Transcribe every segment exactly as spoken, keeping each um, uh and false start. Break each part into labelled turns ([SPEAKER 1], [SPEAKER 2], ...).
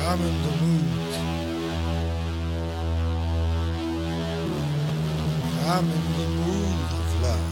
[SPEAKER 1] I'm in the mood. I'm in the mood of love.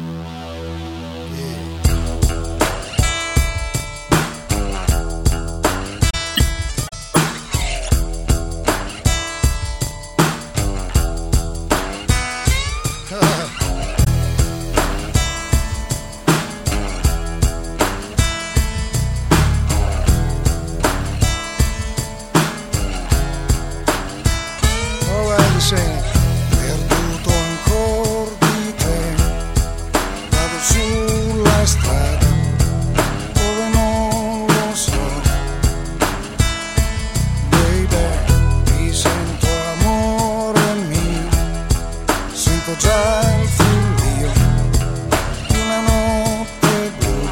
[SPEAKER 1] Perduto ancor di te, vado sulla strada dove non lo so, baby, mi sento amore mio, sento già il frullio di una notte blu,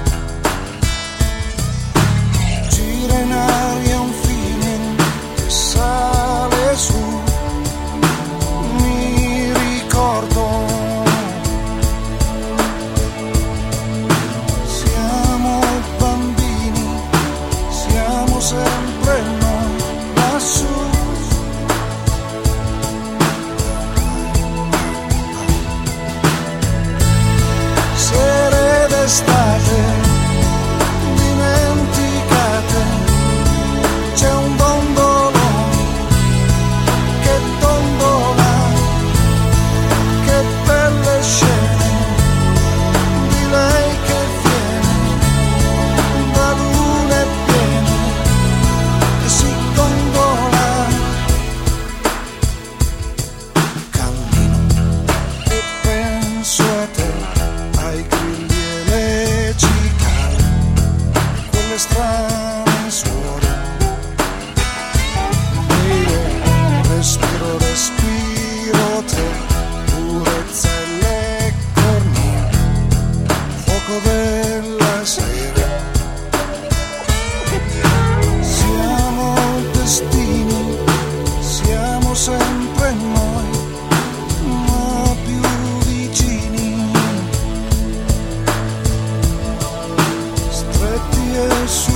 [SPEAKER 1] gira in aria un feeling che sale su. Sempre noi lassù, sere d'estate dimenticate, c'è un dondolone che dondola, che belle scene di lei che viene da lune piene. Si gondola, cammino e penso a te, ai grilli e le cicale, quelle strane suore. Io respiro, respiro te, purezza e le cornie, fuoco della sera. Destini, siamo sempre noi, ma più vicini, stretti e su.